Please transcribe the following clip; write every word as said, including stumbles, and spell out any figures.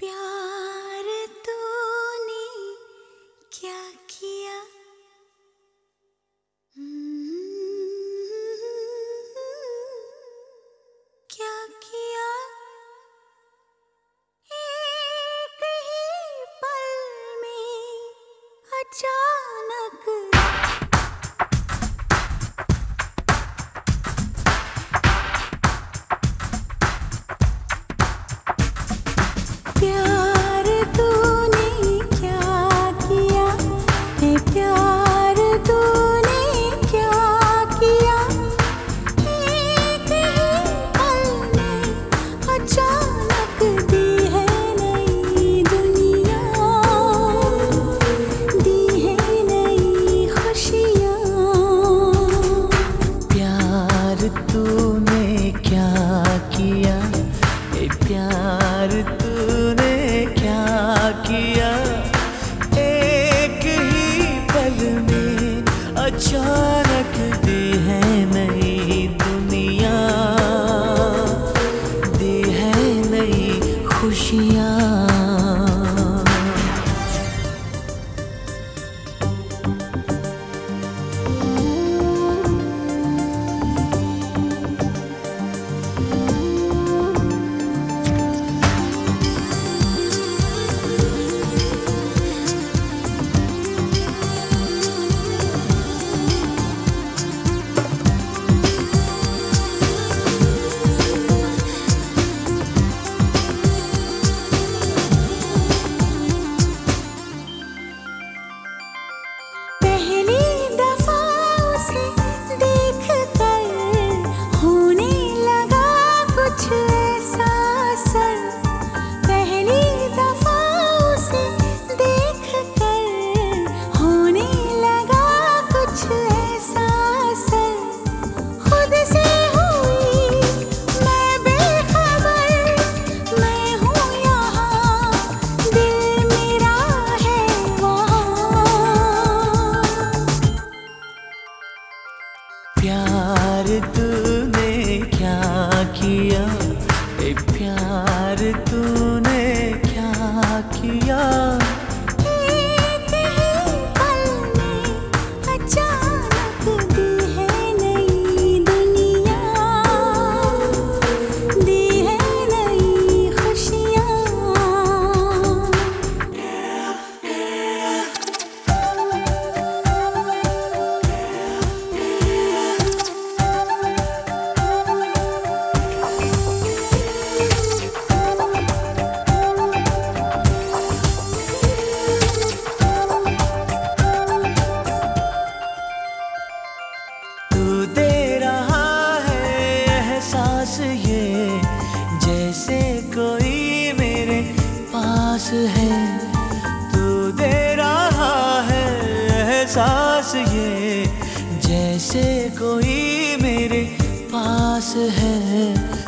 प्यार तूने क्या किया। हम्म, क्या किया। एक ही पल में अचानक प्यार तूने क्या किया। ये प्यार तूने क्या किया। एक ही पल में अचानक दी है नई दुनिया, दी है नई खुशियाँ। प्यार तूने क्या किया। ये प्यार तूने क्या किया। एक ही पल में अचानक दी है नई दुनिया, दी है नई खुशियाँ। प्यार तूने क्या किया। ए प्यार तूने क्या किया। एक ही पल में अचानक दी है नई दुनिया, दी है नई खुशियाँ। ये जैसे कोई मेरे पास है। तू दे रहा है एहसास ये जैसे कोई मेरे पास है।